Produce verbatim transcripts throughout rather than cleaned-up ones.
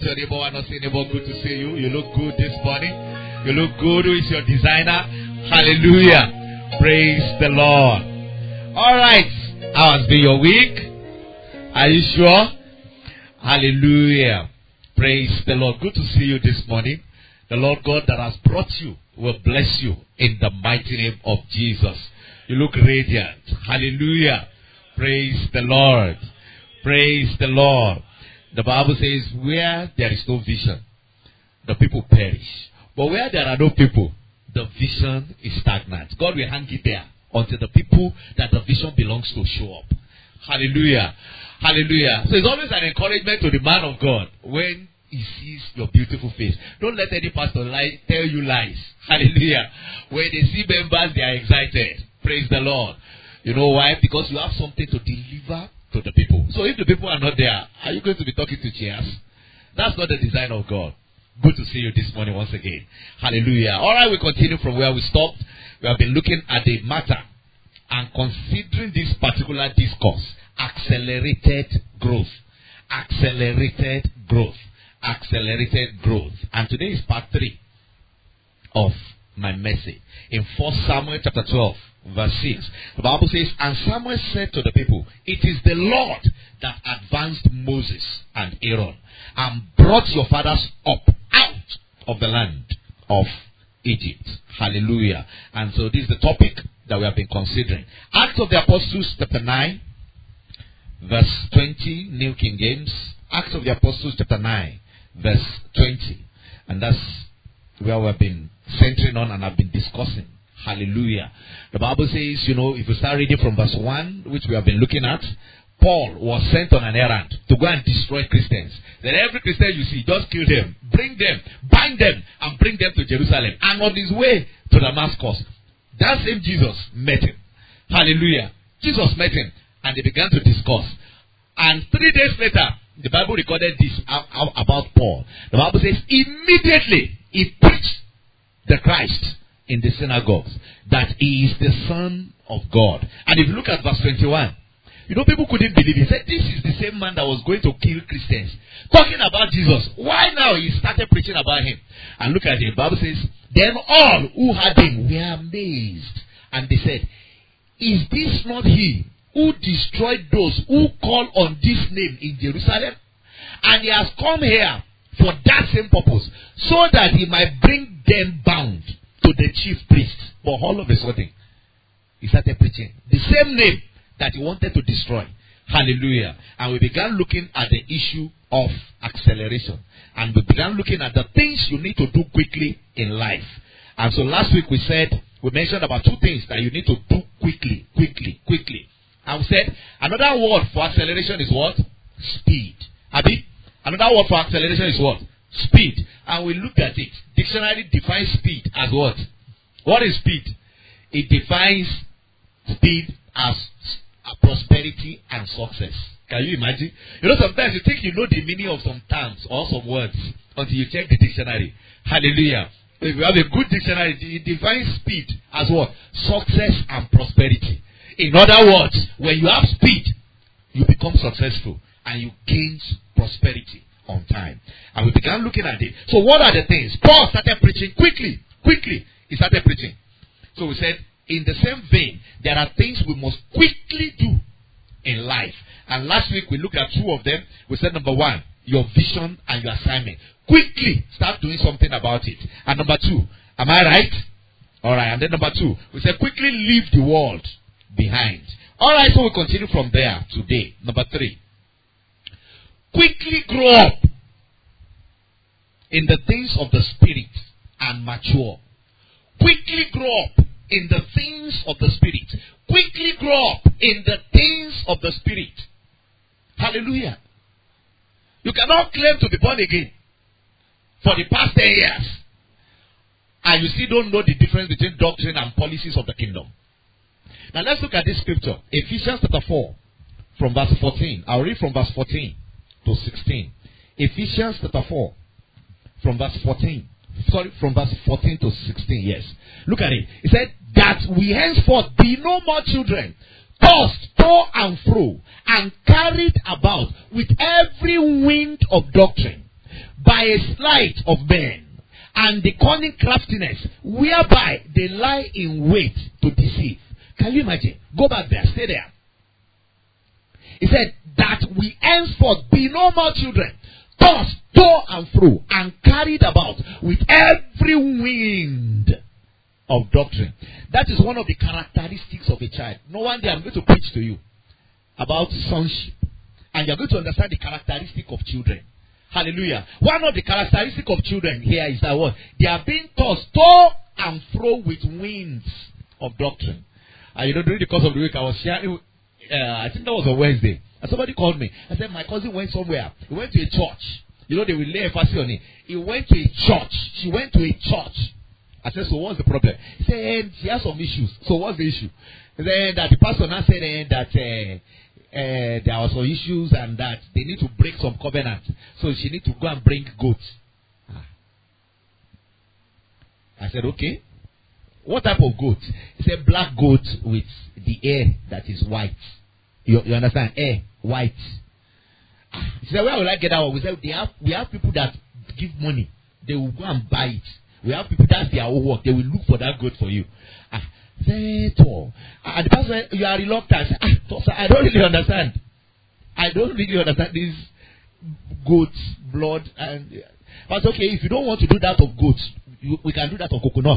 Tell your neighbor, not say neighbor, good to see you. You look good this morning. You look good. Who is your designer? Hallelujah. Praise the Lord. Alright. How has been your week? Are you sure? Hallelujah. Praise the Lord. Good to see you this morning. The Lord God that has brought you will bless you in the mighty name of Jesus. You look radiant. Hallelujah. Praise the Lord. Praise the Lord. The Bible says, where there is no vision, the people perish. But where there are no people, the vision is stagnant. God will hang it there until the people that the vision belongs to show up. Hallelujah. Hallelujah. So it's always an encouragement to the man of God when he sees your beautiful face. Don't let any pastor lie, tell you lies. Hallelujah. When they see members, they are excited. Praise the Lord. You know why? Because you have something to deliver to the people. So if the people are not there, are you going to be talking to chairs? That's not the design of God. Good to see you this morning once again. Hallelujah. Alright, we continue from where we stopped. We have been looking at the matter and considering this particular discourse. Accelerated growth. Accelerated growth. Accelerated growth. And today is part three of my message. In First Samuel chapter twelve, verse six. The Bible says, and Samuel said to the people, it is the Lord that advanced Moses and Aaron and brought your fathers up out of the land of Egypt. Hallelujah. And so this is the topic that we have been considering. Acts of the Apostles chapter nine, verse twenty, New King James. Acts of the Apostles chapter nine, verse twenty. And that's where we have been centering on and have been discussing. Hallelujah. The Bible says, you know, if you start reading from verse one, which we have been looking at, Paul was sent on an errand to go and destroy Christians. Then every Christian you see, just kill them, bring them, bind them, and bring them to Jerusalem. And on his way to Damascus, that same Jesus met him. Hallelujah. Jesus met him, and they began to discuss. And three days later, the Bible recorded this about Paul. The Bible says, immediately he preached the Christ in the synagogues, that he is the Son of God. And if you look at verse twenty-one, you know, people couldn't believe it. He said, this is the same man that was going to kill Christians. Talking about Jesus. Why now he started preaching about him? And look at it. The Bible says, then all who had him were amazed. And they said, is this not he who destroyed those who call on this name in Jerusalem? And he has come here for that same purpose, so that he might bring them bound to the chief priests. But all of a sudden, he started preaching the same name that he wanted to destroy. Hallelujah. And we began looking at the issue of acceleration. And we began looking at the things you need to do quickly in life. And so last week we said, we mentioned about two things that you need to do quickly, quickly, quickly. And we said, another word for acceleration is what? Speed. Abi? Another word for acceleration is what? Speed. And we looked at it. Dictionary defines speed as what? What is speed? It defines speed as prosperity and success. Can you imagine? You know, sometimes you think you know the meaning of some terms or some words until you check the dictionary. Hallelujah. If you have a good dictionary, it defines speed as what? Success and prosperity. In other words, when you have speed, you become successful and you gain prosperity on time. And we began looking at it. So what are the things? Paul started preaching quickly. Quickly, he started preaching. So we said, in the same vein, there are things we must quickly do in life. And last week we looked at two of them. We said number one, your vision and your assignment. Quickly start doing something about it. And number two, am I right? Alright, and then number two, we said quickly leave the world behind. Alright, so we continue from there today. Number three, quickly grow up in the things of the Spirit and mature. Quickly grow up in the things of the Spirit. Quickly grow up in the things of the Spirit. Hallelujah. You cannot claim to be born again for the past ten years and you still don't know the difference between doctrine and policies of the kingdom. Now let's look at this scripture. Ephesians chapter four from verse fourteen. I'll read from verse fourteen to sixteen. Ephesians chapter four from verse fourteen. Sorry, from verse fourteen to sixteen, yes. Look at it. It said, that we henceforth be no more children, tossed to and fro, and carried about with every wind of doctrine, by a sleight of men, and the cunning craftiness whereby they lie in wait to deceive. Can you imagine? Go back there, stay there. He said that we henceforth be no more children, tossed to and fro, and carried about with every wind of doctrine. That is one of the characteristics of a child. No one day I'm going to preach to you about sonship, and you're going to understand the characteristic of children. Hallelujah. One of the characteristics of children here is that what? They are being tossed to and fro with winds of doctrine. And you know, during the course of the week, I was sharing, uh, I think that was on Wednesday, and somebody called me. I said, my cousin went somewhere. He went to a church. You know, they will lay emphasis on it. He went to a church. She went to a church. I said, so what's the problem? He said, she has some issues. So what's the issue? He said that the pastor now said uh, that uh, uh, there are some issues and that they need to break some covenants. So she need to go and bring goats. Ah. I said, okay. What type of goat? He said, black goat with the hair that is white. You, you understand? Hair, white. Ah. He said, where will I get that one? We said, they have, we have people that give money. They will go and buy it. We have people, that's their own work. They will look for that goat for you. Ah, and the pastor said, you are reluctant. Ah, I don't really understand. I don't really understand this goat's blood. And but okay, if you don't want to do that of goats, you, we can do that of coconut.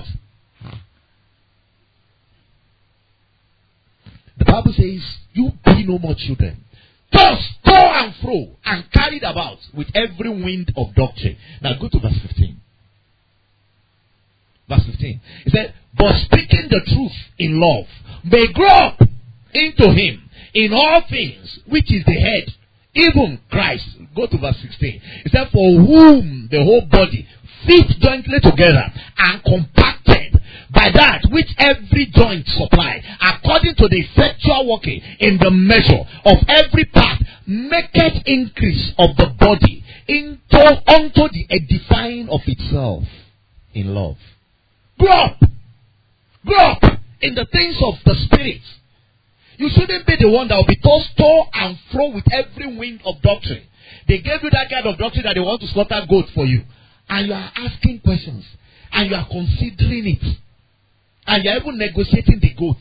The Bible says, you be no more children, tossed to and fro, and carried about with every wind of doctrine. Now go to verse fifteen. Verse fifteen. He said, but speaking the truth in love may grow up into him in all things, which is the head, even Christ. Go to verse sixteen. He said, for whom the whole body fits jointly together and compacted by that which every joint supply, according to the effectual working in the measure of every part, maketh increase of the body into unto the edifying of itself in love. Grow up. Grow up in the things of the Spirit. You shouldn't be the one that will be tossed to and fro with every wind of doctrine. They gave you that kind of doctrine that they want to slaughter goats for you. And you are asking questions. And you are considering it. And you are even negotiating the goat.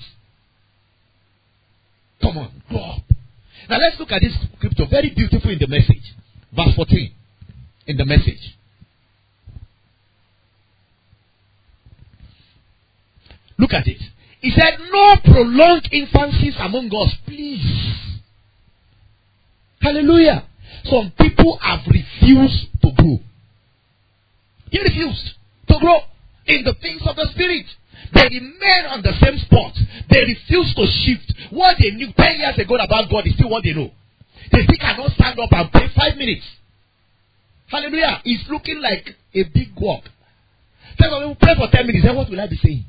Come on, grow up. Now let's look at this scripture. Very beautiful in the Message. Verse fourteen. In the Message. Look at it. He said, no prolonged infancies among us, please. Hallelujah. Some people have refused to grow. He refused to grow in the things of the Spirit. They remain on the same spot. They refuse to shift. What they knew ten years ago about God is still what they know. They still cannot stand up and pray five minutes. Hallelujah. It's looking like a big walk. Tell them, we'll pray for ten minutes. Then what will I be saying?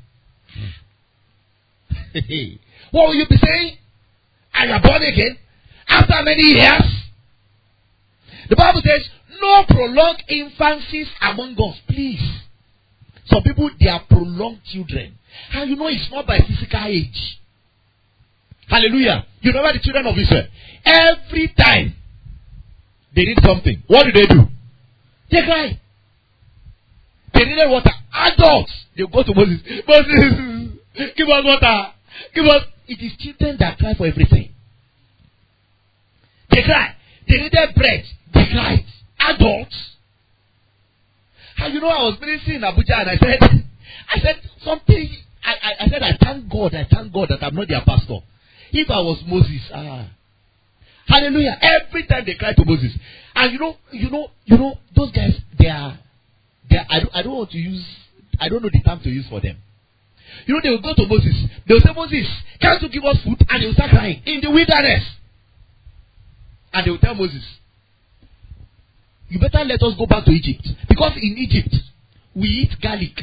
What will you be saying? And you're born again after many years. The Bible says, no prolonged infancies among us, please. Some people, they are prolonged children. And you know it's not by physical age. Hallelujah. You know what the children of Israel, every time they need something, what do they do? They cry. They needed water. Adults, they go to Moses. Moses, give us water. Give us. It is children that cry for everything. They cry. They needed bread. They cried. Adults. And you know, I was ministering in Abuja and I said, I said something. I, I, I said, I thank God. I thank God that I'm not their pastor. If I was Moses, ah, hallelujah. Every time they cry to Moses, and you know, you know, you know, those guys, they are, they are. I don't, I don't want to use. I don't know the term to use for them. You know, they will go to Moses. They will say, Moses, can't you give us food? And they will start crying in the wilderness. And they will tell Moses, you better let us go back to Egypt. Because in Egypt, we eat garlic.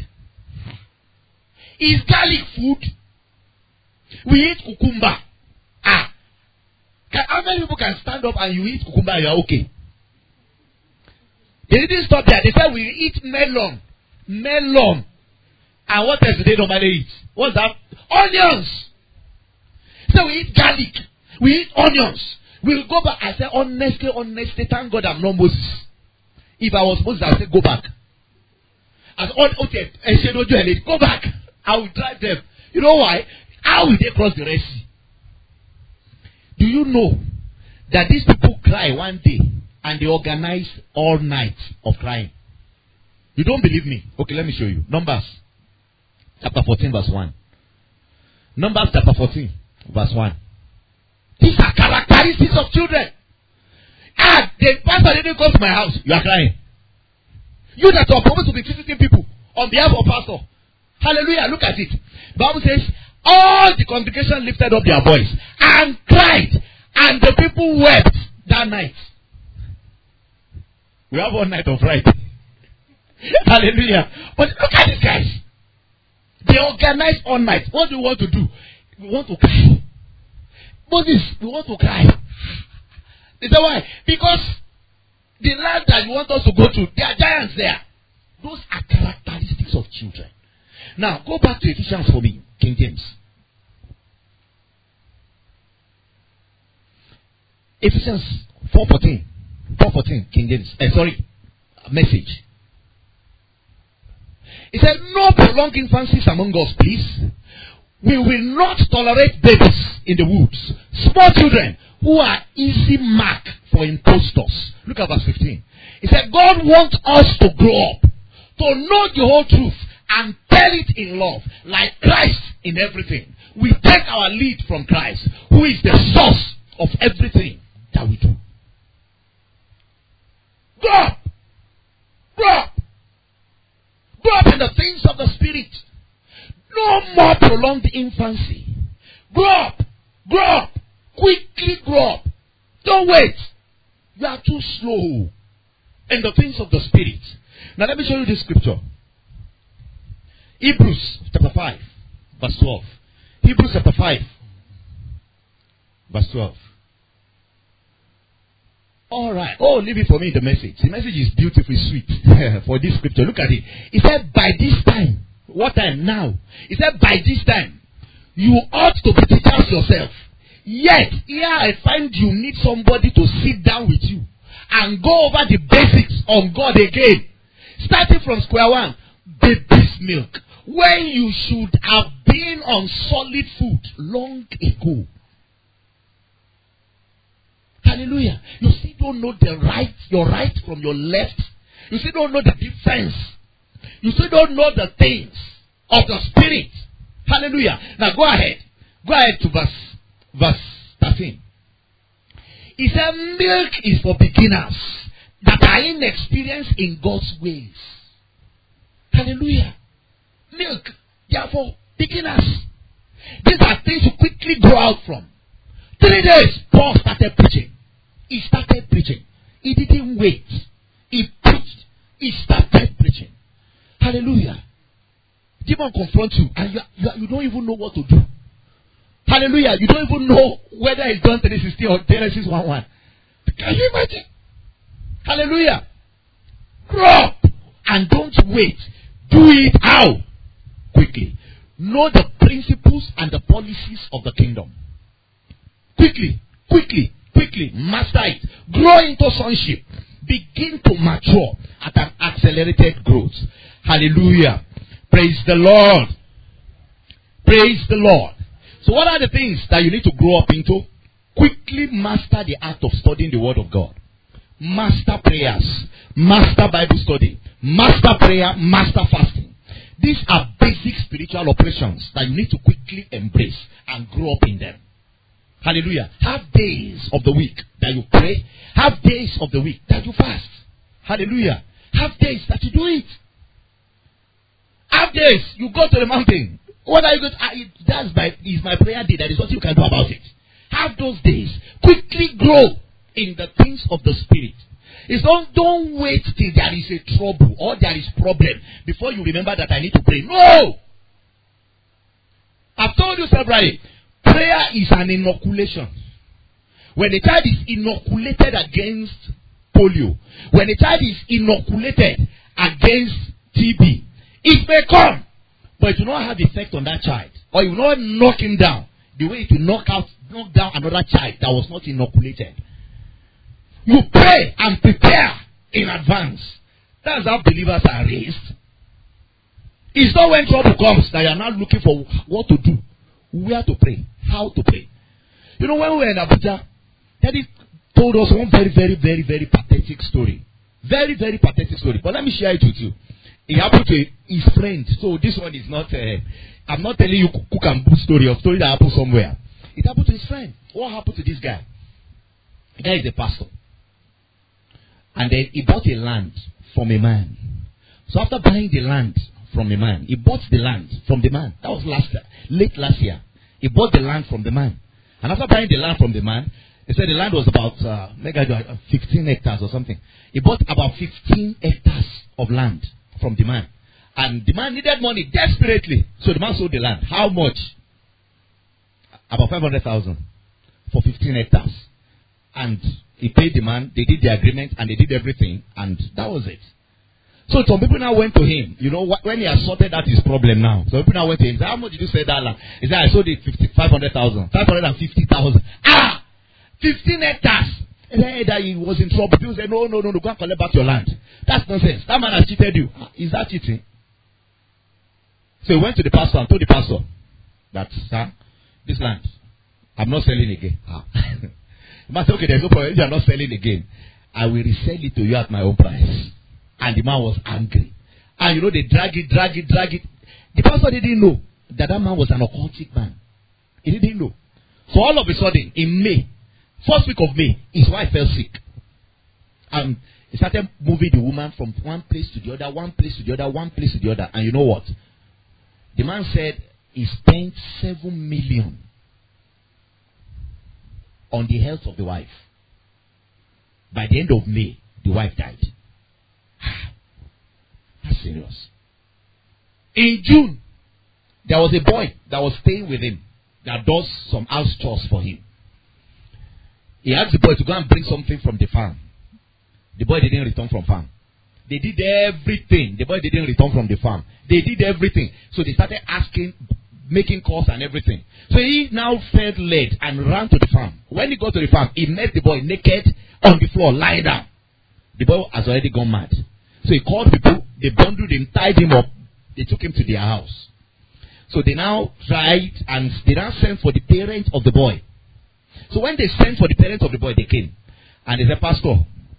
Is garlic food? We eat cucumber. Ah. Can, how many people can stand up and you eat cucumber and you are okay? They didn't stop there. They said we eat melon. Melon. And what else do they normally eat? What's that? Onions. So we eat garlic. We eat onions. We'll go back. I said, honestly, honestly, thank God I'm not Moses. If I was Moses, I would say, go back. As all okay, go back. I will drive them. You know why? How will they cross the Red Sea? Do you know that these people cry one day and they organize all night of crying? You don't believe me? Okay, let me show you. Numbers chapter fourteen, verse one. Numbers chapter fourteen, verse one. These are characteristics of children. Ah, the pastor didn't come to my house. You are crying. You that are supposed to be visiting people on behalf of pastor. Hallelujah. Look at it. The Bible says, all the congregation lifted up their voice and cried, and the people wept that night. We have one night of Friday. Hallelujah. But look at these guys. They organize all night. What do we want to do? We want to cry. Moses, we want to cry. Is that why? Because the land that you want us to go to, there are giants there. Those are characteristics of children. Now, go back to Ephesians for me, King James. Ephesians four fourteen. four fourteen, King James. Uh, sorry, Message. He said, no prolonged infancies among us, please. We will not tolerate babies in the woods. Small children who are easy mark for impostors. Look at verse fifteen. He said, God wants us to grow up, to know the whole truth, and tell it in love, like Christ in everything. We take our lead from Christ, who is the source of everything that we do. Grow up. Grow up. Grow up in the things of the Spirit. No more prolonged infancy. Grow up. Grow up. Quickly grow up. Don't wait. You are too slow in the things of the Spirit. Now let me show you this scripture. Hebrews chapter five, verse twelve. Hebrews chapter five, verse twelve. Alright. Oh, leave it for me, the message. The message is beautifully sweet for this scripture. Look at it. He said, by this time. What time now? He said, by this time, you ought to be teachers yourself. Yet, here I find you need somebody to sit down with you and go over the basics of God again. Starting from square one, baby's milk. When you should have been on solid food long ago. Hallelujah. You still don't know the right, your right from your left. You still don't know the difference. You still don't know the things of the Spirit. Hallelujah. Now go ahead. Go ahead to verse, verse thirteen. He said, milk is for beginners that are inexperienced in God's ways. Hallelujah. Milk, therefore, beginners. These are things you quickly grow out from. Three days, Paul started preaching. He started preaching. He didn't wait. He preached. He started preaching. Hallelujah. Demon confronts you and you, you, you don't even know what to do. Hallelujah. You don't even know whether it's John three sixteen or Genesis one one. Can you imagine? Hallelujah. Grow up and don't wait. Do it how? Quickly. Know the principles and the policies of the kingdom. Quickly, quickly, quickly. Master it. Grow into sonship. Begin to mature at an accelerated growth. Hallelujah. Praise the Lord. Praise the Lord. So what are the things that you need to grow up into? Quickly master the art of studying the Word of God. Master prayers. Master Bible study. Master prayer. Master fasting. These are basic spiritual operations that you need to quickly embrace and grow up in them. Hallelujah. Have days of the week that you pray. Have days of the week that you fast. Hallelujah. Have days that you do it. Have days you go to the mountain. What are you going to, I, that's my, is my prayer day. There is nothing you can do about it. Have those days. Quickly grow in the things of the Spirit. It's don't, don't wait till there is a trouble or there is problem before you remember that I need to pray. No! I've told you severally. Prayer is an inoculation. When a child is inoculated against polio, when a child is inoculated against T B, it may come, but it will not have effect on that child. Or it will not knock him down the way it will knock out, knock down another child that was not inoculated. You pray and prepare in advance. That's how believers are raised. It's not when trouble comes that you are not looking for what to do, where to pray, how to pray. You know, when we were in Abuja, Daddy told us one very, very, very, very pathetic story. Very, very pathetic story. But let me share it with you. It happened to his friend. So this one is not, uh, I'm not telling you cook and book story or story that happened somewhere. It happened to his friend. What happened to this guy? The guy is a pastor. And then he bought a land from a man. So after buying the land from a man, he bought the land from the man. That was last late last year. He bought the land from the man. And after buying the land from the man, he said the land was about uh, fifteen hectares or something. He bought about fifteen hectares of land from the man. And the man needed money desperately. So the man sold the land. How much? About five hundred thousand for fifteen hectares. And he paid the man. They did the agreement and they did everything. And that was it. So some people now went to him. You know, when he has sorted out his problem now. So people now went to him. Said, how much did you sell that land? He said, I sold it five hundred thousand. five hundred fifty thousand. Ah! fifteen hectares. And then that he was in trouble. People said, no, no, no, no, go and collect back your land. That's nonsense. That man has cheated you. Is that cheating? So he went to the pastor and told the pastor that, sir, this land, I'm not selling again. Ah. The man said, okay, there's no problem. If you are not selling again, I will resell it to you at my own price. And the man was angry. And you know, they drag it, drag it, drag it. The pastor didn't know that that man was an occultic man. He didn't know. So all of a sudden, in May, first week of May, his wife fell sick. And he started moving the woman from one place to the other, one place to the other, one place to the other. And you know what? The man said he spent seven million on the health of the wife. By the end of May, the wife died. That's serious. In June, there was a boy that was staying with him that does some house chores for him. He asked the boy to go and bring something from the farm. The boy didn't return from farm. They did everything. The boy didn't return from the farm. They did everything. So they started asking, making calls and everything. So he now felt led and ran to the farm. When he got to the farm, he met the boy naked on the floor, lying down. The boy has already gone mad. So he called people, they bundled him, tied him up, they took him to their house. So they now tried and they now sent for the parents of the boy. So when they sent for the parents of the boy, they came. And they said, Pastor,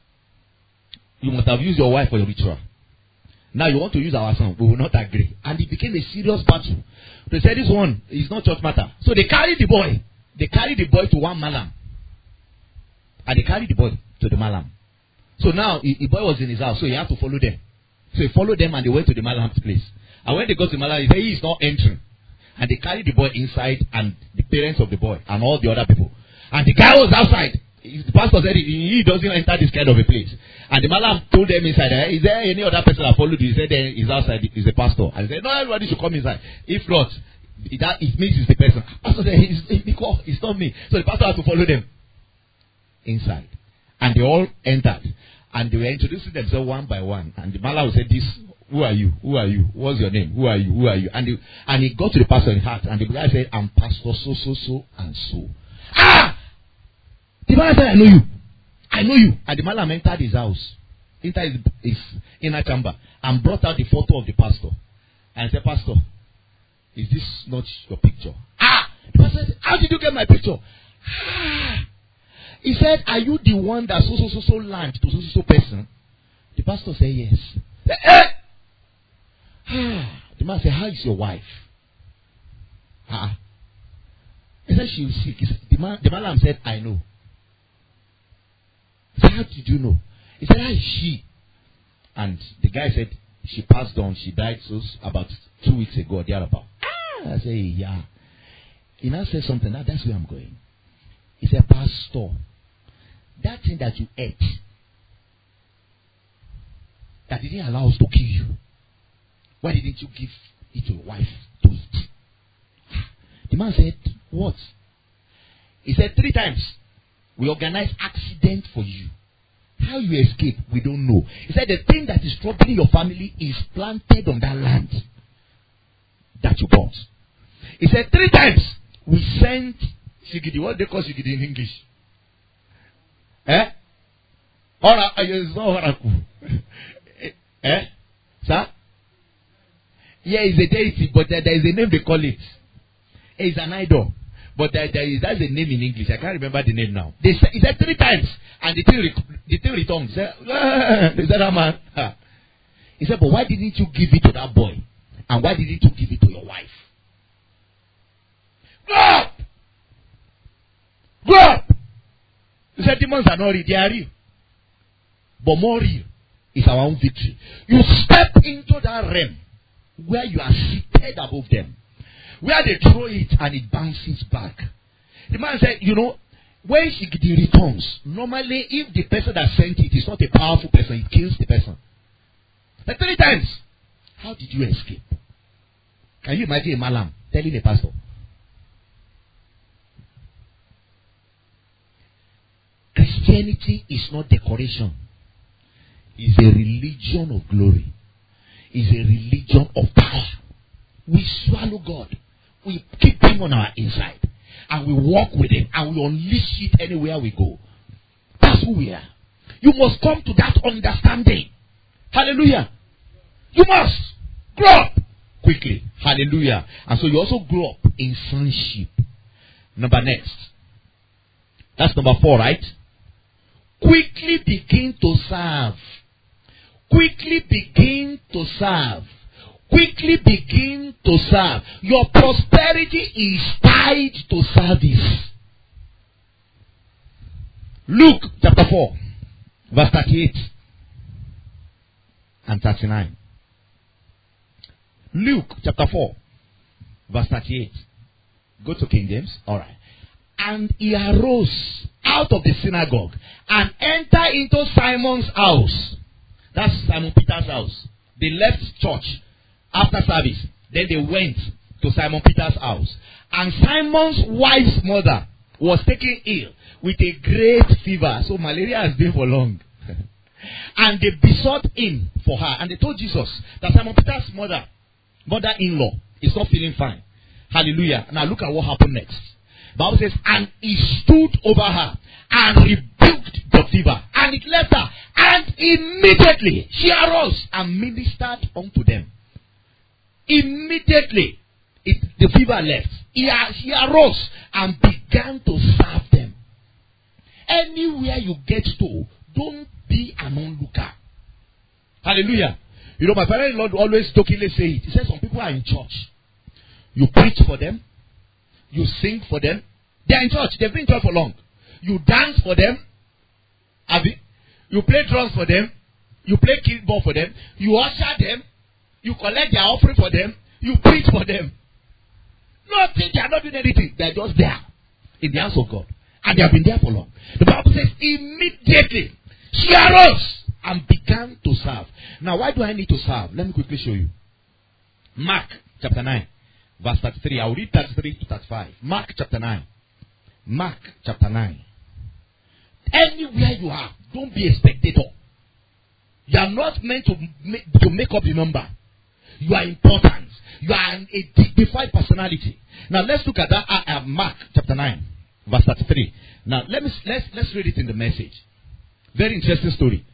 you must have used your wife for your ritual. Now you want to use our son. We will not agree. And it became a serious battle. They said, this one is not church matter. So they carried the boy. They carried the boy to one malam. And they carried the boy to the malam. So now, the boy was in his house, so he had to follow them. So he followed them and they went to the malam's place. And when they got to malam, he said, he is not entering. And they carried the boy inside and the parents of the boy and all the other people. And the guy was outside. The pastor said he, he doesn't enter this kind of a place. And the malam told them inside, eh, is there any other person that followed you? He said, eh, he's outside, he's a pastor. And he said, no, everybody should come inside. If not, that it means it's the person. Pastor said, it's, it's not me. So the pastor had to follow them inside. And they all entered. And they were introducing themselves one by one. And the malam said, this, who are you? Who are you? What's your name? Who are you? Who are you? And, they, and he got to the pastor in heart. And the guy said, I'm pastor so, so, so, and so. Ah! The malam said, I know you. I know you. And the malam entered his house, entered his, his inner chamber, and brought out the photo of the pastor. And said, Pastor, is this not your picture? Ah! The pastor said, how did you get my picture? Ah! He said, are you the one that so, so, so, so land to so, so, so person? The pastor said, yes. Said, eh! Ah! The man said, how is your wife? Ah! He said, she was sick. He said, the man, the malam said, I know. He said, how did you know? He said, how is she? And the guy said, she passed on. She died so about two weeks ago or thereabout. Ah! I said, yeah. He now said something. Now that's where I'm going. He said, Pastor, that thing that you ate, that didn't allow us to kill you, why didn't you give it to your wife to eat? The man said, what? He said, three times, we organized accident for you. How you escape, we don't know. He said, the thing that is troubling your family is planted on that land that you bought. He said, three times, we sent Sigidi. What they call Sigidi in English? Eh? Oracle, it's not oracle. Eh? Sir? Yeah, it's a deity, but there, there is a name they call it. It's an idol. But there, there is, that's a name in English. I can't remember the name now. They said, he said three times. And the thing, re- the thing returned. He said, ah, they said, that man. Ah. He said, but why didn't you give it to that boy? And why didn't you give it to your wife? Grow up! Grow up! He said, demons are not real. They are real. But more real is our own victory. You step into that realm where you are seated above them. Where they throw it and it bounces back. The man said, you know, when she the returns, normally if the person that sent it is not a powerful person, it kills the person. But three times, how did you escape? Can you imagine a malam telling a pastor? Christianity is not decoration. It's a religion of glory. It's a religion of power. We swallow God. We keep him on our inside. And we walk with him. And we unleash it anywhere we go. That's who we are. You must come to that understanding. Hallelujah. You must grow up quickly. Hallelujah. And so you also grow up in sonship. Number next. That's number four, right? Quickly begin to serve. Quickly begin to serve. Quickly begin to serve. Your prosperity is tied to service. Luke chapter four, verse thirty-eight and thirty-nine. Luke chapter four, verse thirty-eight. Go to King James. Alright. And he arose out of the synagogue and entered into Simon's house. That's Simon Peter's house. They left church after service. Then they went to Simon Peter's house. And Simon's wife's mother was taken ill with a great fever. So malaria has been for long. And they besought him for her. And they told Jesus that Simon Peter's mother, mother-in-law, is not feeling fine. Hallelujah. Now look at what happened next. The Bible says, and he stood over her and rebuked the fever. And it left her. And immediately she arose and ministered unto them. Immediately it, the fever left. He, she arose and began to serve them. Anywhere you get to, don't be an onlooker. Hallelujah. You know, my father-in-law always jokingly say it. He says some people are in church. You preach for them. You sing for them. They are in church. They've been in church for long. You dance for them. Abi. You play drums for them. You play keyboard for them. You usher them. You collect their offering for them. You preach for them. Nothing. They are not doing anything. They are just there in the house of God. And they have been there for long. The Bible says immediately she arose and began to serve. Now, why do I need to serve? Let me quickly show you. Mark chapter nine, verse thirty-three. I will read thirty-three to thirty-five. Mark chapter nine. Mark chapter nine. Anywhere you are, don't be a spectator. You are not meant to make, to make up the number. You are important. You are a dignified personality. Now let's look at that. Uh, uh, Mark chapter nine, verse thirty-three. Now let me let's let's read it in the Message. Very interesting story.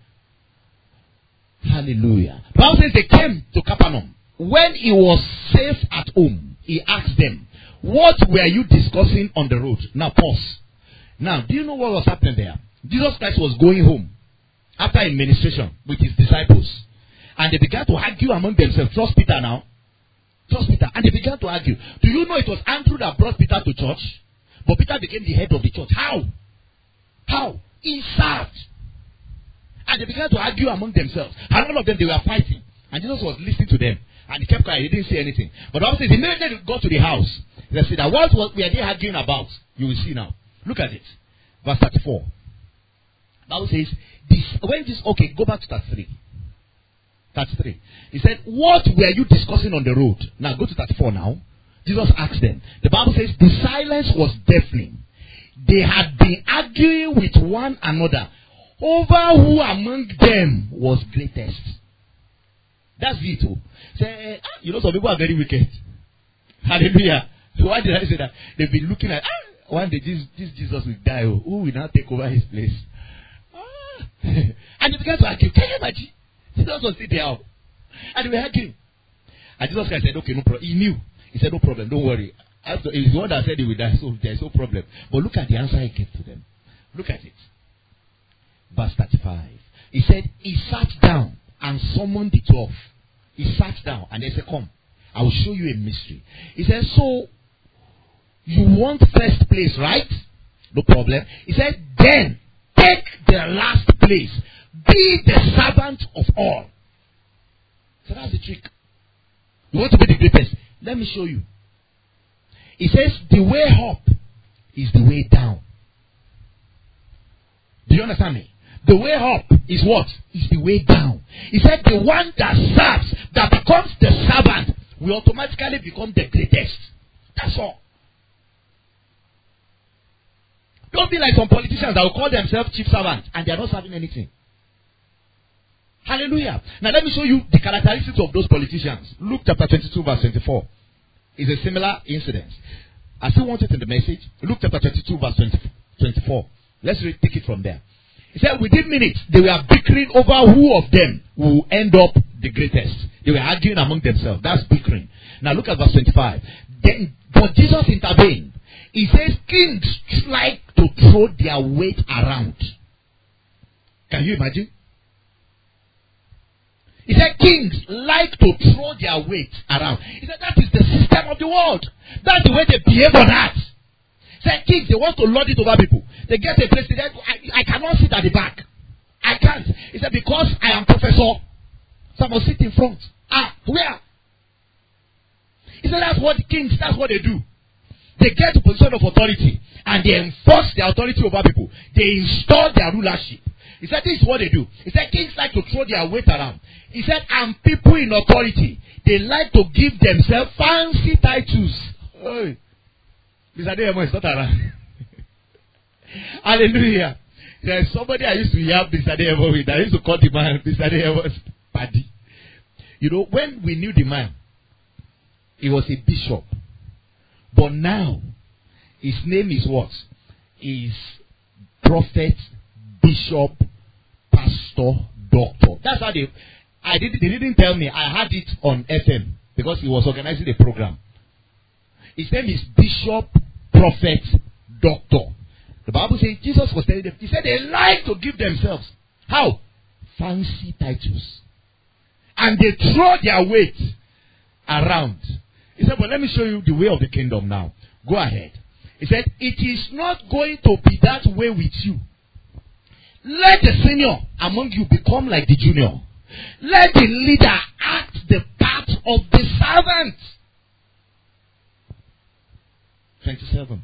Hallelujah. The Bible says they came to Capernaum. When he was safe at home, he asked them, "What were you discussing on the road?" Now pause. Now, do you know what was happening there? Jesus Christ was going home after administration with his disciples. And they began to argue among themselves. Trust Peter now. Trust Peter. And they began to argue. Do you know it was Andrew that brought Peter to church? But Peter became the head of the church. How? How? He served. And they began to argue among themselves. And all of them, they were fighting. And Jesus was listening to them. And he kept quiet. He didn't say anything. But the Bible says, immediately they got to the house. They said, that what were they arguing about? You will see now. Look at it. Verse thirty-four. The Bible says, this, when this, okay, go back to thirty-three. thirty-three. He said, what were you discussing on the road? Now go to thirty-four now. Jesus asked them. The Bible says, the silence was deafening. They had been arguing with one another over who among them was greatest. That's it. Oh. Say, ah, you know, some people are very wicked. Hallelujah. So why did I say that? They've been looking at, ah, one day this, this Jesus will die. Oh, who will now take over his place? Ah, And they began to argue. Can you imagine? Jesus was sitting there. And they were arguing. And Jesus Christ said, okay, no problem. He knew. He said, no problem, don't worry. After, he's the one that said he would die, so there's no problem. But look at the answer he gave to them. Look at it. Verse thirty-five. He said, he sat down and summoned the twelve. He sat down and they said, come, I will show you a mystery. He said, so you want first place, right? No problem. He said, then take the last place. Be the servant of all. So that's the trick. You want to be the greatest? Let me show you. He says, the way up is the way down. Do you understand me? The way up is what? Is the way down. He said, the one that serves, that becomes the servant, will automatically become the greatest. That's all. Don't be like some politicians that will call themselves chief servants and they are not serving anything. Hallelujah. Now let me show you the characteristics of those politicians. Luke chapter twenty-two verse twenty-four is a similar incident. I still want it in the message. Luke chapter twenty-two verse twenty-four. Let's read, take it from there. He said within minutes they were bickering over who of them will end up the greatest. They were arguing among themselves. That's bickering. Now look at verse twenty-five. Then, but Jesus intervened. He says kings like to throw their weight around. Can you imagine? He said kings like to throw their weight around. He said that is the system of the world. That's the way they behave on earth. He said kings, they want to lord it over people. They get a president. I, I cannot sit at the back. I can't. He said because I am professor, so I must sit in front. Ah, where? He said that's what the kings, that's what they do. They get to position of authority and they enforce their authority over people. They install their rulership. He said this is what they do. He said kings like to throw their weight around. He said and people in authority, they like to give themselves fancy titles. Hey. Mister Adeyemo is not around. Hallelujah. There's somebody I used to have Mister Adeyemo with. I used to call the man Mister Adeyemo's paddy. You know, when we knew the man, he was a bishop. But now, his name is what? Is prophet, bishop, pastor, doctor. That's how they, I did, they didn't tell me. I had it on F M because he was organizing the program. His name is bishop, prophet, doctor. The Bible says Jesus was telling them, he said they like to give themselves. How? Fancy titles. And they throw their weight around. He said, well, let me show you the way of the kingdom now. Go ahead. He said, it is not going to be that way with you. Let the senior among you become like the junior. Let the leader act the part of the servant. twenty-seven.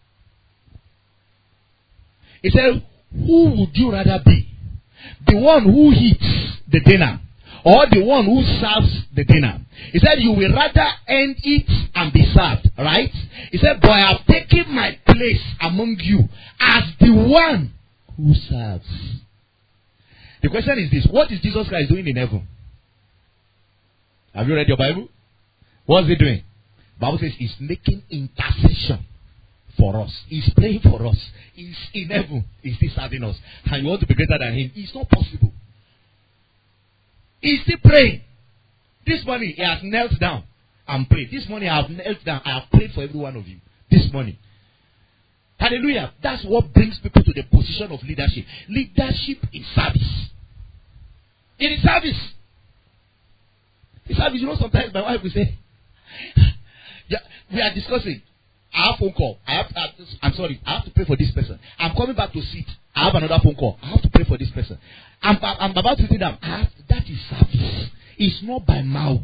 He said, who would you rather be? The one who eats the dinner or the one who serves the dinner? He said, you will rather end it and be served, right? He said, but I have taken my place among you as the one who serves. The question is this, what is Jesus Christ doing in heaven? Have you read your Bible? What's he doing? The Bible says he's making intercession for us. He's praying for us. He's in heaven. He's still serving us. And you want to be greater than him? It's not possible. He's still praying. This morning, he has knelt down and prayed. This morning, I have knelt down. I have prayed for every one of you. This morning. Hallelujah. That's what brings people to the position of leadership. Leadership is service. It is service. It's service. You know, sometimes my wife will say, yeah, we are discussing. I have phone call. I have, I, I'm sorry. I have to pray for this person. I'm coming back to sit. I have another phone call. I have to pray for this person. I'm, I'm about to sit down. I have, that is service. It's not by mouth.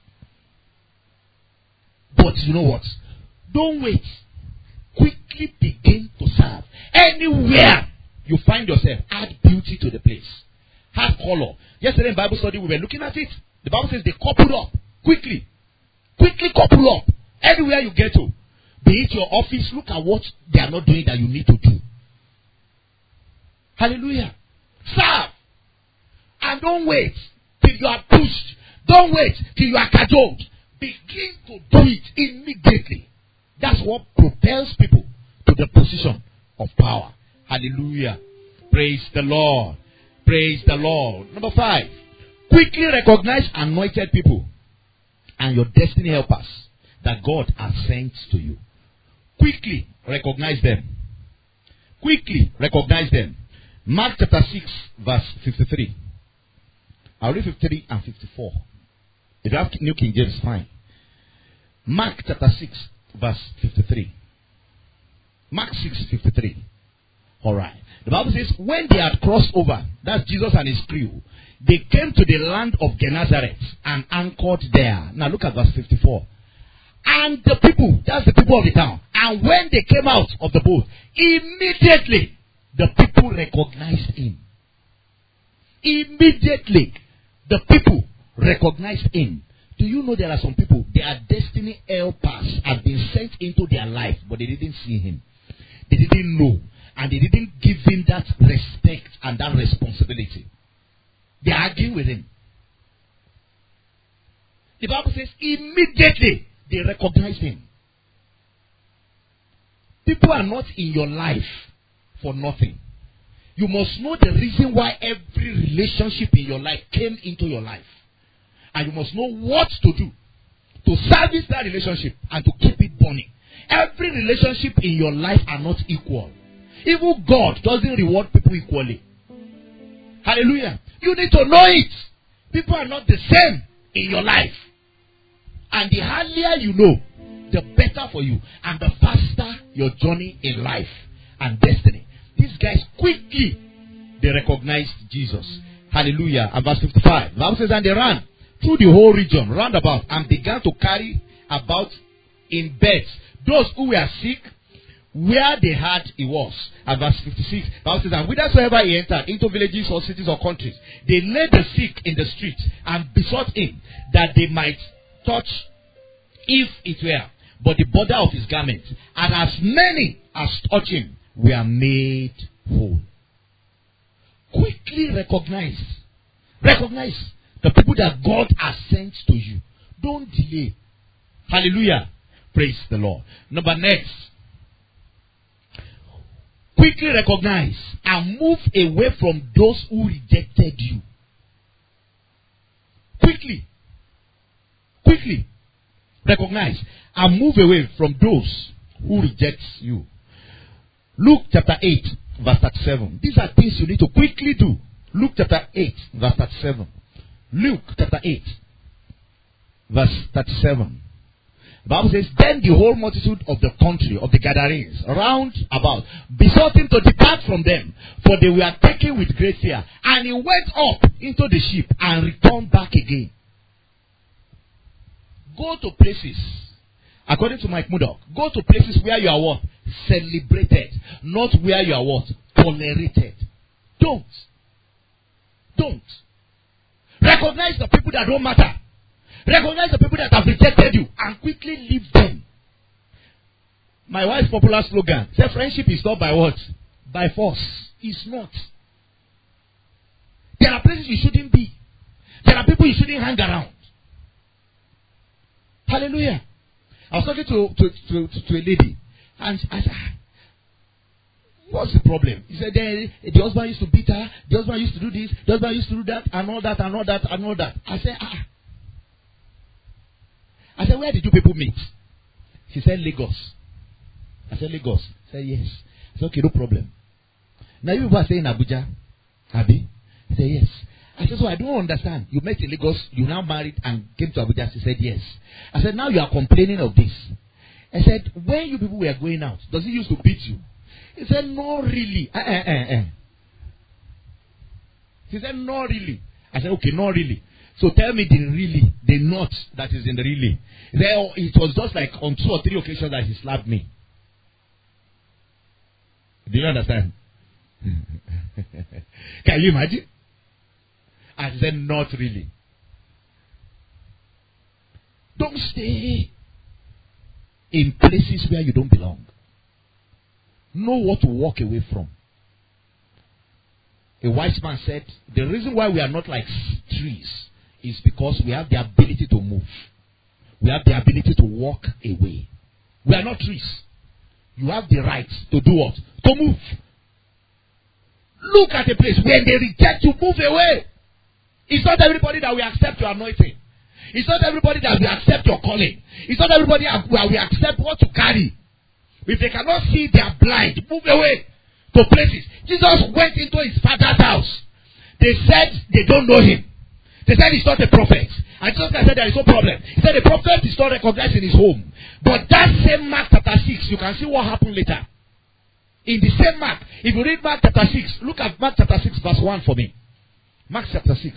But you know what? Don't wait. Quickly begin to serve. Anywhere you find yourself, add beauty to the place. Add color. Yesterday in Bible study, we were looking at it. The Bible says they coupled up. Quickly. Quickly couple up. Anywhere you get to. Be it your office, look at what they are not doing that you need to do. Hallelujah. Serve. And don't wait till you are pushed. Don't wait till you are cajoled. Begin to do it immediately. That's what propels people to the position of power. Hallelujah. Praise the Lord. Praise the Lord. Number five. Quickly recognize anointed people and your destiny helpers that God has sent to you. Quickly recognize them. Quickly recognize them. Mark chapter six, verse fifty-three. I'll read fifty-three and fifty-four. If you have New King James, fine. Mark chapter six, verse fifty-three. Mark six, fifty-three. Alright. The Bible says, when they had crossed over, that's Jesus and his crew, they came to the land of Gennesaret and anchored there. Now look at verse fifty-four. And the people, that's the people of the town, and when they came out of the boat, immediately the people recognized him. Immediately the people recognized him. Do you know there are some people, their destiny helpers have been sent into their life, but they didn't see him. They didn't know. And they didn't give him that respect and that responsibility. They argued with him. The Bible says immediately they recognized him. People are not in your life for nothing. You must know the reason why every relationship in your life came into your life. And you must know what to do to service that relationship and to keep it burning. Every relationship in your life are not equal. Even God doesn't reward people equally. Hallelujah. You need to know it. People are not the same in your life. And the earlier you know, the better for you. And the faster your journey in life and destiny. These guys quickly, they recognized Jesus. Hallelujah. And verse fifty-five. The Bible says, and they ran through the whole region, round about, and began to carry about in beds those who were sick, where they had he was. And verse fifty-six, the Bible says, and whithersoever he entered, into villages or cities or countries, they laid the sick in the streets and besought him that they might touch, if it were, but the border of his garment. And as many as touched him were made whole. Quickly recognize, recognize the people that God has sent to you. Don't delay. Hallelujah. Praise the Lord. Number next. Quickly recognize and move away from those who rejected you. Quickly. Quickly. Recognize and move away from those who reject you. Luke chapter eight, verse thirty-seven. These are things you need to quickly do. Luke chapter eight, verse thirty-seven. Luke chapter eight, verse thirty-seven. The Bible says, then the whole multitude of the country of the Gadarenes round about besought him to depart from them, for they were taken with great fear. And he went up into the ship and returned back again. Go to places, according to Mike Murdoch, go to places where you are what? Celebrated, not where you are what? Tolerated. Don't. Don't. Recognize the people that don't matter. Recognize the people that have rejected you and quickly leave them. My wife's popular slogan says friendship is not by what? By force. It's not. There are places you shouldn't be. There are people you shouldn't hang around. Hallelujah. I was talking to, to, to, to, to a lady and I said, what's the problem? He said, the, the husband used to beat her, the husband used to do this, the husband used to do that, and all that, and all that, and all that. I said, ah. I said, where did you people meet? She said, Lagos. I said, Lagos. She said, yes. I said, okay, no problem. Now you people are saying Abuja. Abi? He said, yes. I said, so I don't understand. You met in Lagos, you now married and came to Abuja. She said, yes. I said, now you are complaining of this. I said, when you people were going out, does he used to beat you? He said, no, really. Uh, uh, uh, uh. He said, no, really. I said, okay, no, really. So tell me the really, the not that is in the really. He said, oh, it was just like on two or three occasions that he slapped me. Do you understand? Can you imagine? I said, not really. Don't stay in places where you don't belong. Know what to walk away from. A wise man said, the reason why we are not like trees is because we have the ability to move. We have the ability to walk away. We are not trees. You have the right to do what? To move. Look at a place. When they reject you, move away. It's not everybody that will accept your anointing. It's not everybody that will accept your calling. It's not everybody that will accept what you carry. If they cannot see, they are blind. Move away to places. Jesus went into his father's house. They said they don't know him. They said he's not a prophet. And Jesus said there is no problem. He said the prophet is not recognized in his home. But that same Mark chapter six, you can see what happened later. In the same Mark, if you read Mark chapter six, look at Mark chapter six verse one for me. Mark chapter six.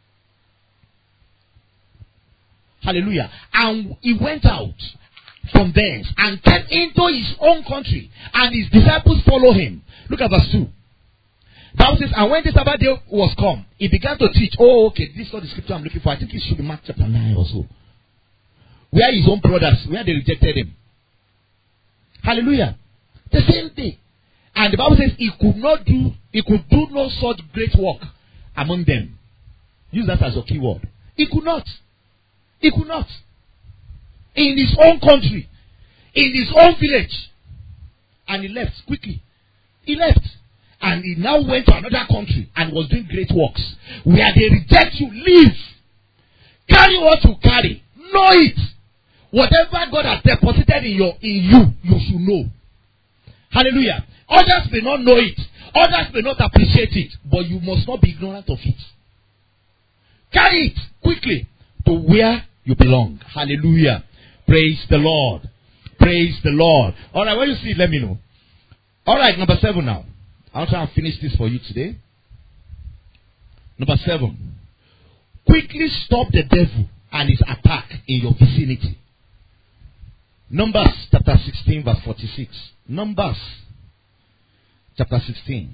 Hallelujah. And he went out from thence and came into his own country, and his disciples follow him. Look at verse two. Bible says, and when the Sabbath day was come, he began to teach. Oh, okay, this is not the scripture I'm looking for. I think it should be Mark chapter nine or so. Where his own brothers, where they rejected him. Hallelujah. The same thing. And the Bible says he could not do, he could do no such great work among them. Use that as a key word. He could not. He could not. In his own country, in his own village. And he left quickly. He left. And he now went to another country and was doing great works. Where they reject you, leave. Carry what you carry. Know it. Whatever God has deposited in your in you, you should know. Hallelujah. Others may not know it. Others may not appreciate it. But you must not be ignorant of it. Carry it quickly to where you belong. Hallelujah. Praise the Lord. Praise the Lord. Alright, when you see it, let me know. Alright, number seven now. I'll try and finish this for you today. Number seven. Quickly stop the devil and his attack in your vicinity. Numbers chapter sixteen verse forty-six. Numbers chapter sixteen.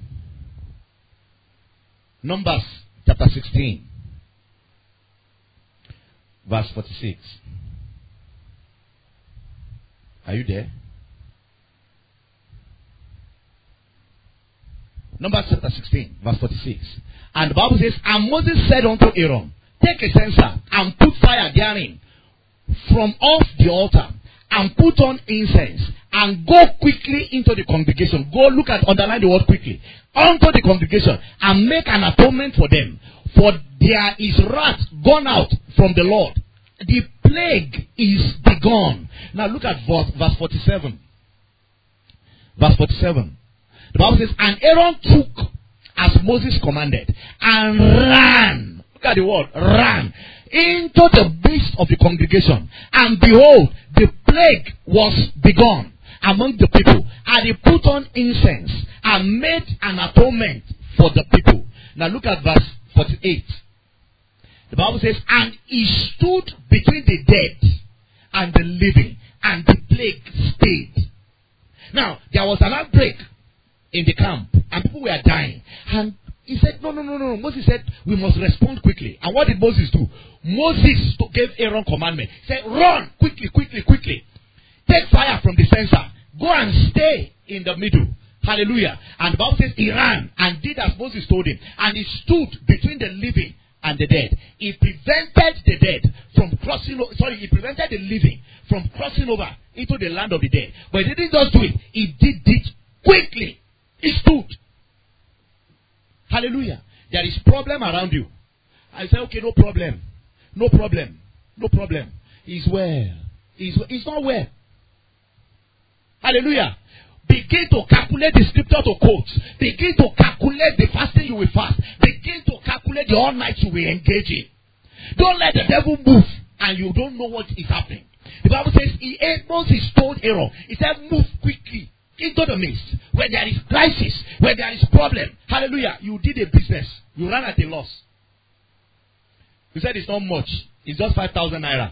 Numbers chapter sixteen verse forty-six. Are you there? Numbers chapter sixteen, verse forty-six. And the Bible says, and Moses said unto Aaron, take a censer and put fire therein from off the altar, and put on incense, and go quickly into the congregation. Go, look at, underline the word quickly. Unto the congregation, and make an atonement for them. For there is wrath gone out from the Lord. The plague is begone. Now look at verse, verse forty-seven. Verse forty-seven. The Bible says, and Aaron took as Moses commanded, and ran. Look at the word, ran. Into the midst of the congregation. And behold, the plague was begone among the people. And he put on incense, and made an atonement for the people. Now look at verse forty-eight. The Bible says, and he stood between the dead and the living, and the plague stayed. Now, there was an outbreak in the camp, and people were dying. And he said, no, no, no, no. Moses said, we must respond quickly. And what did Moses do? Moses gave Aaron commandment. He said, run, quickly, quickly, quickly. Take fire from the censer. Go and stay in the middle. Hallelujah. And the Bible says he ran and did as Moses told him. And he stood between the living and the dead. He prevented the dead from crossing over. Sorry, he prevented the living from crossing over into the land of the dead. But he didn't just do it. He did it quickly. He stood. Hallelujah. There is problem around you. I say, okay, no problem. No problem. No problem. He's well. He's, he's not well. Hallelujah. Begin to calculate the scripture to quote. Begin to calculate the fasting you will fast. Begin to calculate the all night you will engage in. Don't let the devil move and you don't know what is happening. The Bible says, he, Moses told Aaron, he said, move quickly into the midst where there is crisis, where there is problem. Hallelujah. You did a business. You ran at a loss. You said it's not much. It's just five thousand naira.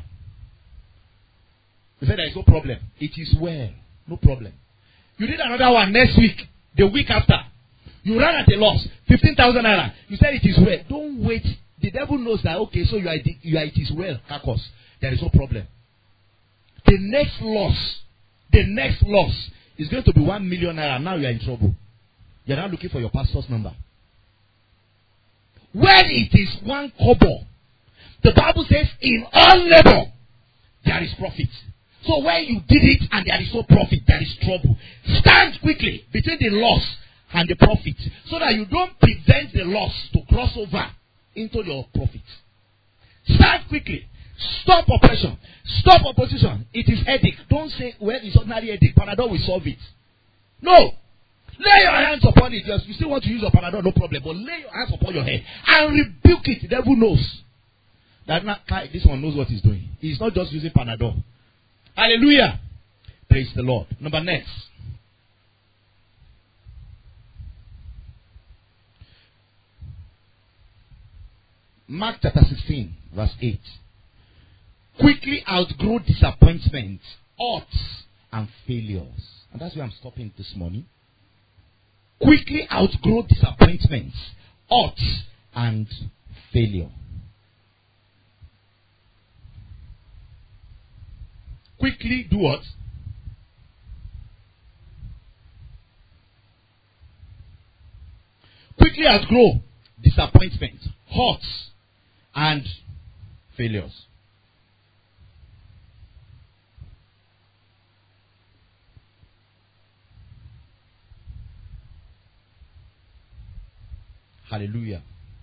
You said there is no problem. It is well. No problem. You did another one next week. The week after. You ran at a loss. fifteen thousand naira. You said it is well. Don't wait. The devil knows that, okay, so you are, you are it is well. Kakos. There is no problem. The next loss. The next loss is going to be one million naira. Now you are in trouble. You are now looking for your pastor's number. When it is one kobo, the Bible says, in all labor, there is profit. So when you did it and there is no profit, there is trouble. Stand quickly between the loss and the profit, so that you don't prevent the loss to cross over into your profit. Start quickly. Stop oppression. Stop opposition. It is headache. Don't say, well, it's ordinary headache. Panadol will solve it. No. Lay your hands upon it. Just, you still want to use your Panadol, no problem. But lay your hands upon your head and rebuke it. The devil knows that not, this one knows what he's doing. He's not just using Panadol. Hallelujah. Praise the Lord. Number next. Mark chapter sixteen, verse eight. Quickly outgrow disappointments, odds, and failures. And that's where I'm stopping this morning. Quickly outgrow disappointments, odds, and failure. Quickly do what? Quickly outgrow disappointments, hurts, and failures. Hallelujah.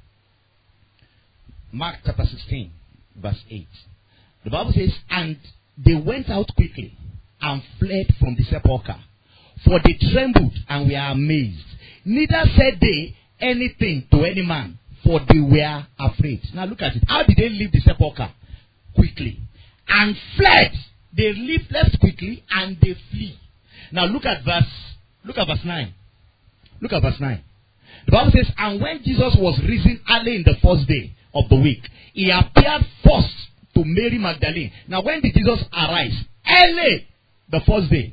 Mark chapter sixteen, verse eight. The Bible says, and they went out quickly and fled from the sepulchre, for they trembled and were amazed. Neither said they anything to any man, for they were afraid. Now look at it. How did they leave the sepulchre? Quickly. And fled. They left, left quickly and they flee. Now look at verse, look at verse nine. Look at verse nine. The Bible says, and when Jesus was risen early in the first day of the week, he appeared first to Mary Magdalene. Now when did Jesus arise? Early the first day.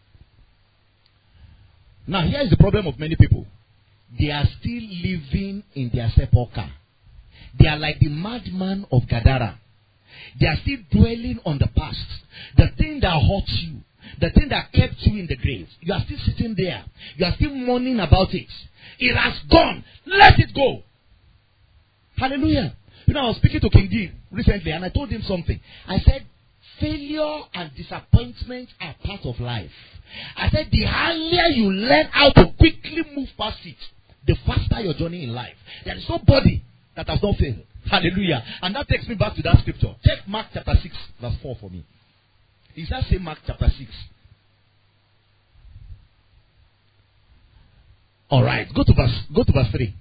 Now here is the problem of many people. They are still living in their sepulchre. They are like the madman of Gadara. They are still dwelling on the past. The thing that hurt you, the thing that kept you in the grave. You are still sitting there. You are still mourning about it. It has gone. Let it go. Hallelujah. You know, I was speaking to King D recently and I told him something. I said, failure and disappointment are part of life. I said, the earlier you learn how to quickly move past it, the faster your journey in life. There is nobody that has not failed. Hallelujah. And that takes me back to that scripture. Check Mark chapter six, verse four for me. Is that same Mark chapter six? Alright, go to verse go to verse three.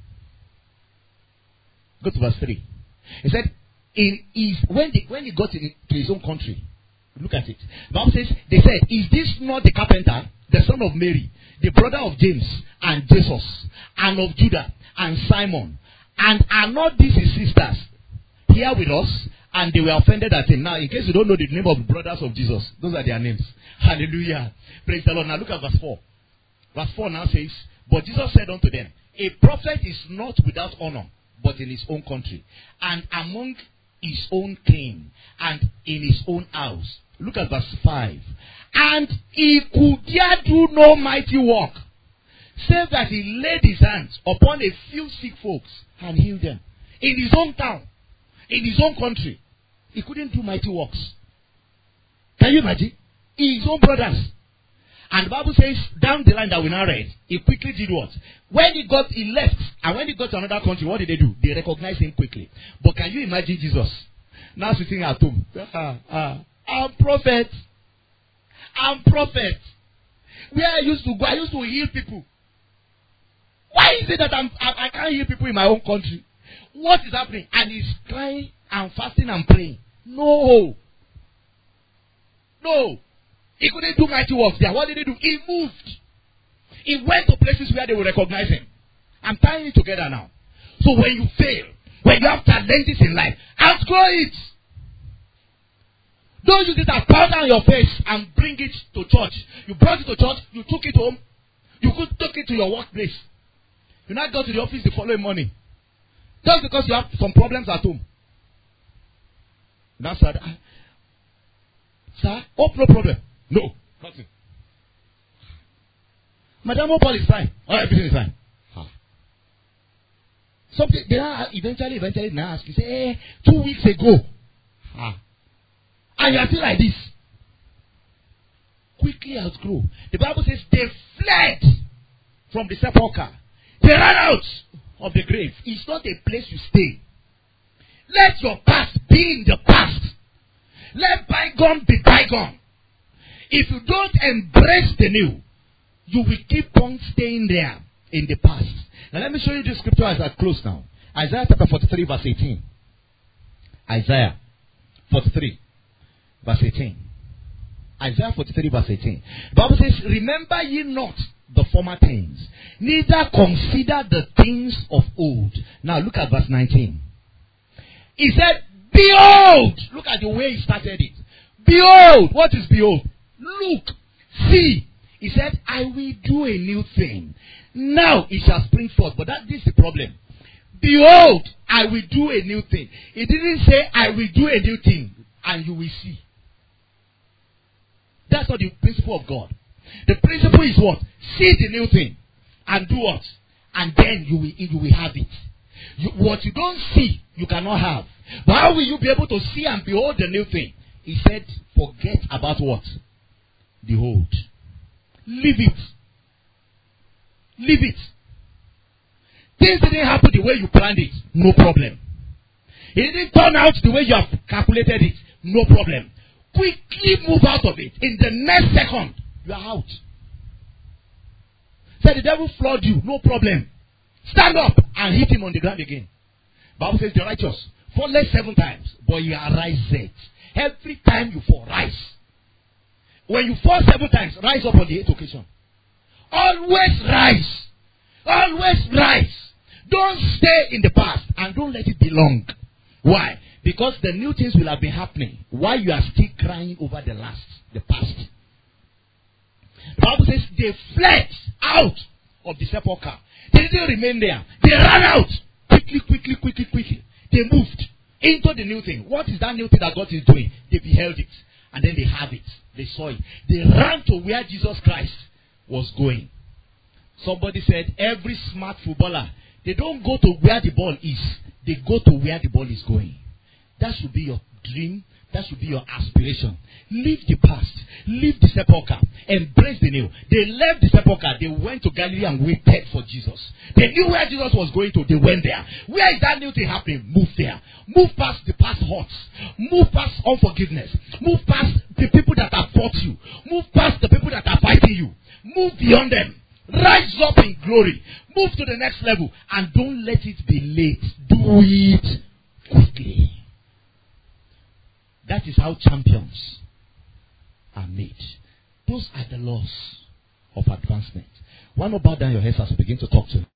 Go to verse three. He said, in his, when, the, when he got in, to his own country, look at it. The Bible says, they said, is this not the carpenter, the son of Mary, the brother of James and Jesus, and of Judah and Simon? And are not these his sisters here with us? And they were offended at him. Now, in case you don't know the name of the brothers of Jesus, those are their names. Hallelujah. Praise the Lord. Now look at verse four. Verse four now says, but Jesus said unto them, a prophet is not without honor, but in his own country, and among his own kin, and in his own house. Look at verse five. And he could yet do no mighty work, save that he laid his hands upon a few sick folks and healed them. In his own town, in his own country, he couldn't do mighty works. Can you imagine? His own brothers. And the Bible says, down the line that we now read, he quickly did what? When he got, he left. And when he got to another country, what did they do? They recognized him quickly. But can you imagine Jesus? Now sitting at home. Ah, ah, I'm prophet. I'm prophet. Where I used to go, I used to heal people. Why is it that I'm, I, I can't heal people in my own country? What is happening? And he's crying and fasting and praying. No. No. He couldn't do mighty works there. What did he do? He moved. He went to places where they will recognize him. I'm tying it together now. So when you fail, when you have challenges in life, outgrow it. Don't use it as powder on your face and bring it to church. You brought it to church, you took it home, you could take it to your workplace. You now go to the office the following morning. Just because you have some problems at home. That's what I, sir, oh, no problem. No, nothing. Madam, all is fine. Oh, everything is fine. Huh. Something they are eventually, eventually now ask you, say, hey, two weeks ago. Huh. And you are still like this. Quickly outgrow. The Bible says they fled from the sepulchre. They ran out of the grave. It's not a place you stay. Let your past be in the past. Let bygone be bygone. If you don't embrace the new, you will keep on staying there in the past. Now let me show you the scripture as I close now. Isaiah chapter forty-three verse eighteen. Isaiah forty-three verse eighteen. Isaiah forty-three verse eighteen. The Bible says, remember ye not the former things, neither consider the things of old. Now look at verse nineteen. He said, behold. Look at the way he started it. Behold. What is behold? Look. See. He said, I will do a new thing. Now it shall spring forth. But that this is the problem. Behold, I will do a new thing. He didn't say, I will do a new thing and you will see. That's not the principle of God. The principle is what? See the new thing and do what? And then you will, you will have it. You, what you don't see, you cannot have. But how will you be able to see and behold the new thing? He said, forget about what? The old. Leave it. Leave it. Things didn't happen the way you planned it. No problem. It didn't turn out the way you have calculated it. No problem. Quickly move out of it. In the next second, you are out. Say the devil flawed you. No problem. Stand up and hit him on the ground again. Bible says the righteous falleth seven times, but he ariseth. Every time you fall, rise. When you fall seven times, rise up on the eighth occasion. Always rise. Always rise. Don't stay in the past and don't let it be long. Why? Because the new things will have been happening while you are still crying over the last, the past. The Bible says they fled out of the sepulchre. They didn't remain there. They ran out. Quickly, quickly, quickly, quickly. They moved into the new thing. What is that new thing that God is doing? They beheld it. And then they have it. They saw it. They ran to where Jesus Christ was going. Somebody said every smart footballer, they don't go to where the ball is. They go to where the ball is going. That should be your dream. That should be your aspiration. Leave the past. Leave the sepulchre. Embrace the new. They left the sepulchre. They went to Galilee and waited for Jesus. They knew where Jesus was going to. They went there. Where is that new thing happening? Move there. Move past the past hurts. Move past unforgiveness. Move past the people that have fought you. Move past the people that are fighting you. Move beyond them. Rise up in glory. Move to the next level. And don't let it be late. Do it quickly. That is how champions are made. Those are the laws of advancement. Why not bow down your heads as we begin to talk to him?